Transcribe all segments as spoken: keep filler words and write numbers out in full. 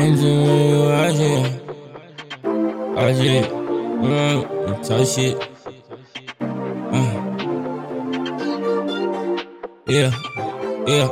Angel, you watching? Watch it. Mm, talk shit. Uh. Yeah, yeah.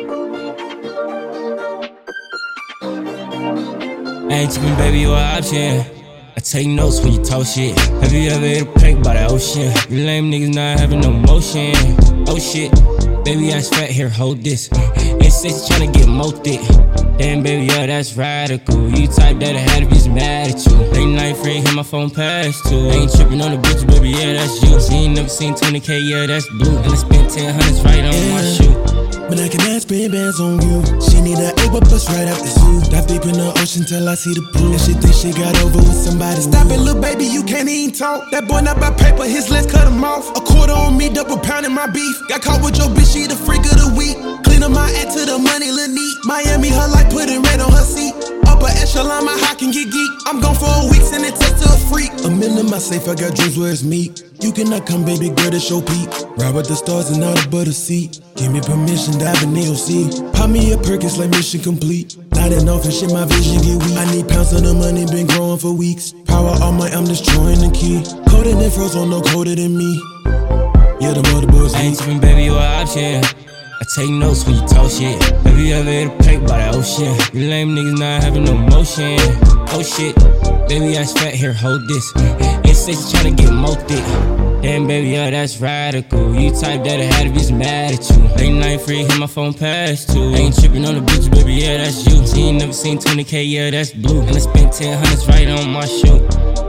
I ain't trippin', baby, you an option. I take notes when you talk shit. Have you ever hit a prank by the ocean? You lame niggas not having no motion. Oh shit, baby, I'm fat here, hold this. It's six tryna get mo thick. Damn, baby, yeah, that's radical. You type that I had to be mad at you. Late night free, hit my phone past two. I ain't trippin' on the bitch, baby, yeah, that's you. She ain't never seen twenty K, yeah, that's blue. And I spent ten hundreds right on yeah. my shoe. But I can add spin bands on you. She need a A, but bust right out the zoo. Dive deep in the ocean till I see the pool. And she think she got over with somebody. Stop it, little baby, you can't even talk. That boy not by paper, his legs cut him off. A quarter on me, double pounding my beef. Got caught with your bitch, she the freak of the week. Clean up my act to the money, lil' neat. Miami, her like putting red on her seat. Upper echelon, my hot can get geek. I'm gone for a week, send it text to a freak. I'm in my safe, I got dreams where it's me. You cannot come, baby girl, that's your peak. Ride with the stars and all the butter seat. Give me permission, dive in A O C. Pop me a Perkins like mission complete. Not enough and shit, my vision get weak. I need pounds of the money, been growing for weeks. Power all my, I'm destroying the key. Colder than frozen, no colder than me. Yeah, the mother boys I ain't trippin', baby, you an option. I take notes when you talk shit. Have you ever hit a prank by the ocean? You lame niggas not having no motion. Oh shit, baby, I'm fat here, hold this. It's six tryna get mo thick. Damn, baby, yeah, that's radical. You type that I had to be mad at you. Late night free, hit my phone past two. I ain't trippin' on the bitch, baby, yeah, that's you. She ain't never seen twenty K, yeah, that's blue. And I spent ten hundreds right on my shoe.